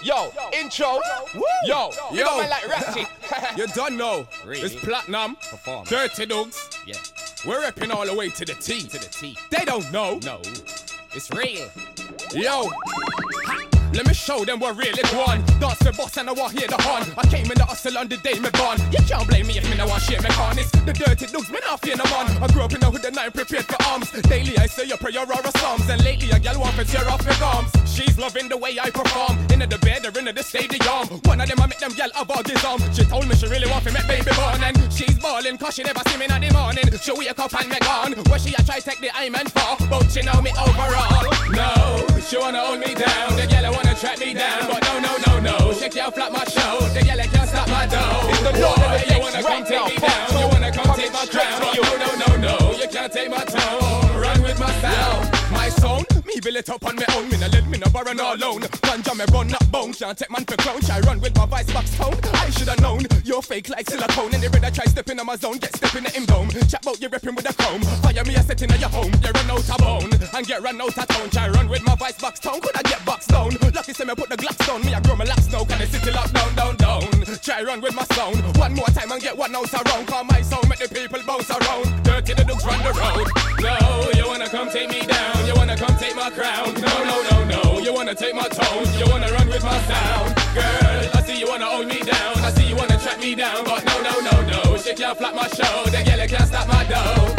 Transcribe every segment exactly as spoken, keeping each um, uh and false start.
Yo, intro. Woo. Yo, you Yo. know man like Ratchet. You don't know. Really? It's Platinum, Perform. Dirty Dogs. Yeah, We're repping all the way to the T. to the T. They don't know. No, it's real. Yo. Ha. Let me show them what really go on. Dance the boss and I want hear the horn. I came in the hustle on the day me born. You can't blame me if me no want shit me corn. It's the Dirty Dogs, me not fear no man. I grew up in the hood and I'm prepared for arms. Daily I say a prayer or a psalms. And lately a gal want to tear off my gums. She's loving the way I perform. Into the bed or into the stadium. One of them I make them gal have orgasm. She told me she really want to make baby born. And she's ballin' cause she never see me in the morning. She wake up and me gone. Where she a try take the I'm and for. But she know me overall. No, she wanna hold me down. The gal wanna track me down. But no, no, no, no. She can't flap my show. The gal can't stop my dough. It's the Boy, Lord of the you X wanna right come take now. me down. You wanna come take my crown. But no, no, no, no. You can't take my tone. Run with my sound. My sound, me build it up on my own. Me no let me no borrow no loan. Ganja me run not bone. Can't take man for clown. I run with my vice box tone. I shoulda known. You're fake like silicone. And the red I try stepping on my zone. Get stepping at him dome. Chat about you repping with a comb. Fire me a setting at your home. You run out of bone. And get run out of town. Try run with my vice box tone. Could I get box down? Lucky say me put the glocks down. Me I grow my laps now. Can I city lock down, down, down? Try run with my sound. One more time and get one out around. Call my sound. Make the people bounce around. Dirty the Dogs run the road. No, you wanna come take me down. You wanna come take my crown. No, no, no, no. You wanna take my tone. You wanna run with my sound. Girl, I see you wanna hold me down. I see you wanna track me down. But no, no, no, no. She can't flap my show. The girl can't stop my dough.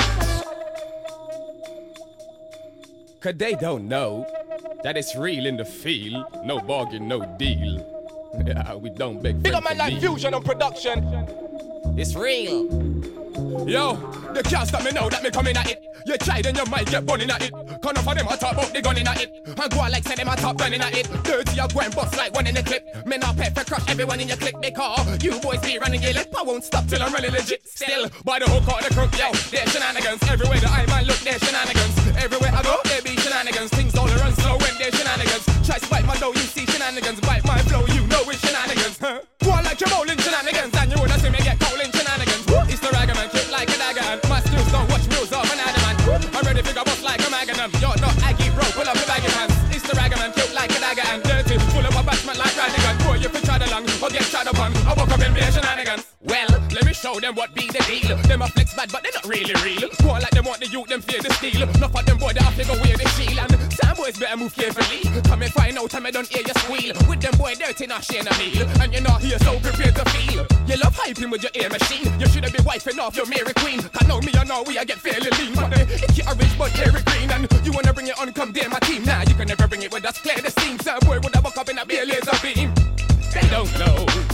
Cause they don't know that it's real in the field. No bargain, no deal. Yeah, we don't beg Big friends up man to like leave. Fusion and production. It's real. Yo, they can't stop me now that me coming at it. You try then you might get bunning at it. Come off of them I talk about the gun in at it. And go on like say them I top gunning at it. Dirty you go and bust like one in the clip. Me not pay for crush everyone in your clique because you boys be running your lip. I won't stop till I'm really legit. Still, by the hook or the crook, yo, there's shenanigans. Everywhere that I man look, there's shenanigans. Everywhere I go, there be shenanigans. Things all run slow when there's shenanigans. Try to bite my dough, you see shenanigans. Bite my flow, you know it's shenanigans. Huh? Go on like you're rolling shenanigans. And you wanna see me get calling shenanigans. It's the ragaman, kick like a dagger. And my skills don't watch meals off an adamant. I'm ready to go bust like a magnum. You're not Aggie, bro, pull up the baggy pants. It's the ragaman, kick like a dagger. And dirty, pull up a bashment like Radigan. Boy, you can try the lung or get tried upon. I woke up in bare shenanigans. Well, let me show them what be the deal. Them a flex bad, but they're not really real. Go on like them want the youth, them fear the steel. Enough of them boy, they have to go wear the shield. And some boys better move carefully. Come and find out, time I don't hear you squeal. With them boy, dirty, not sharing a meal. And you're not here, so prepared to feel. You love hyping with your ear machine. You should've been wifing off your Mary Queen. Cause know me, I know we, I get fairly lean. But they hit you a rich, but Eric Green. And you wanna bring it on, come there, my team. Nah, you can never bring it with us, clear the steam. Some boy would have woke up in a beer laser beam. They don't know